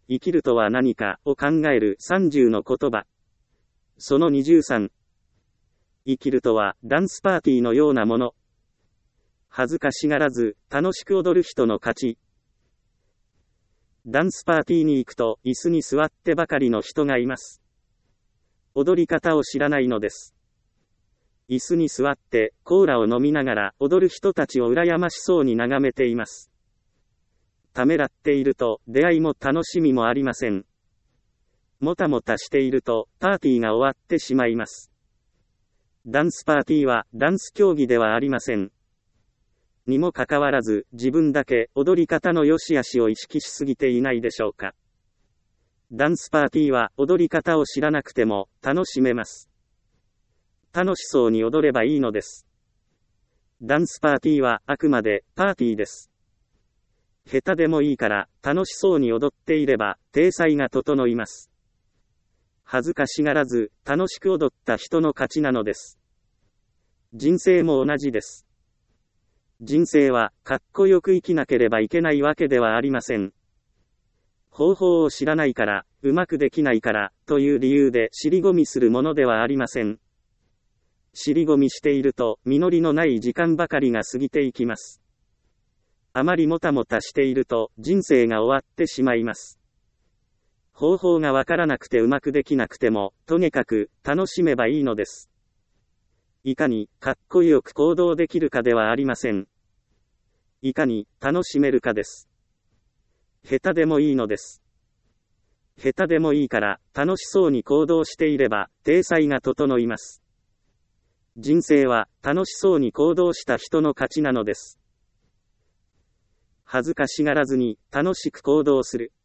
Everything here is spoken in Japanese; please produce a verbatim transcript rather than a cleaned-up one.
生きるとは何かを考えるさんじゅうの言葉。そのにじゅうさん。生きるとはダンスパーティーのようなもの。恥ずかしがらず楽しく踊る人の勝ち。ダンスパーティーに行くと椅子に座ってばかりの人がいます。踊り方を知らないのです。椅子に座ってコーラを飲みながら踊る人たちを羨ましそうに眺めています。ためらっていると出会いも楽しみもありません。もたもたしているとパーティーが終わってしまいます。ダンスパーティーはダンス競技ではありません。にもかかわらず自分だけ踊り方の良し悪しを意識しすぎていないでしょうか。ダンスパーティーは踊り方を知らなくても楽しめます。楽しそうに踊ればいいのです。ダンスパーティーはあくまでパーティーです。下手でもいいから楽しそうに踊っていれば体裁が整います。恥ずかしがらず楽しく踊った人の勝ちなのです。人生も同じです。人生はかっこよく生きなければいけないわけではありません。方法を知らないから、うまくできないから、という理由で尻込みするものではありません。尻込みしていると、実りのない時間ばかりが過ぎていきます。あまりもたもたしていると、人生が終わってしまいます。方法がわからなくてうまくできなくても、とにかく楽しめばいいのです。いかにかっこよく行動できるかではありません。いかに楽しめるかです。下手でもいいのです。下手でもいいから楽しそうに行動していれば体裁が整います。人生は楽しそうに行動した人の勝ちなのです。恥ずかしがらずに楽しく行動する。